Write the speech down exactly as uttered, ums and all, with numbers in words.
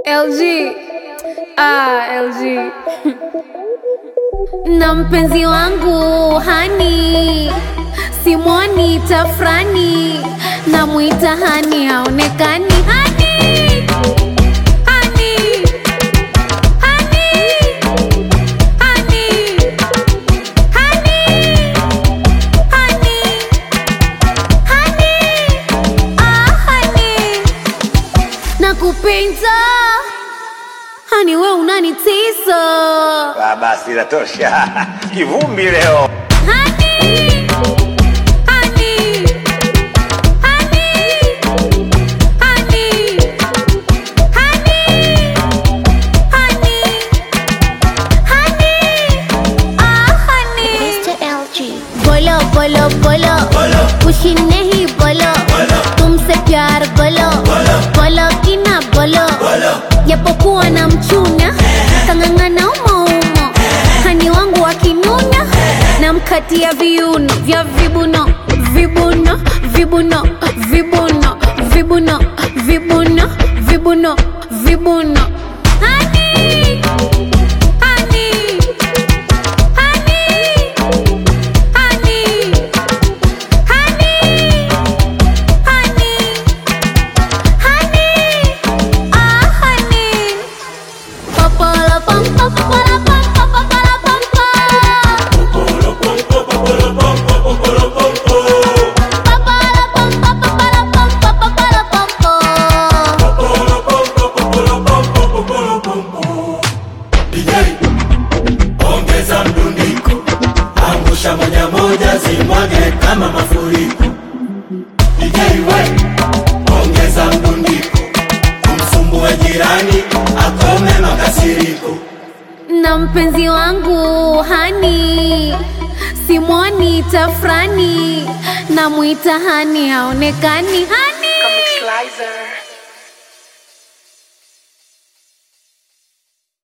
L G, ah, L G. Na mpenzi wangu hani, simwoni tafrani, na muita hani haonekani. Hani, hani, hani, hani, hani, hani, hani, ah, hani. Nakupenda hani, we unanitisa. Ah, basi inatosha. Kivumbi leo. Hani, hani, hani, hani, hani, hani, hani, ah, hani. Mister L G। बोलो बोलो बोलो, कुछ नहीं बोलो, तुमसे प्यार बोलो, बोलो कि ना बोलो, japokuwa na mchuna kang'ang'ana umo umo, hani wangu wakinuna na mkatia viuno vya vibuno vibuno vibuno vibuno vibuno vibuno vibuno vibuno. Hani, hani, hani, hani, hani, hani, hani, ah, hani. Papala pam papala pam papala pam pam. Papala pam papala pam papala pam pam. D J, ongeza mdundiko, angusha moja moja zimwage kama mafuriko. D J we, ongeza mdundiko, kumsumbue jirani akome makasiriko. Na mpenzi wangu hani, simwoni tafrani, na muita hani haonekani. Hani, Comic Slicer।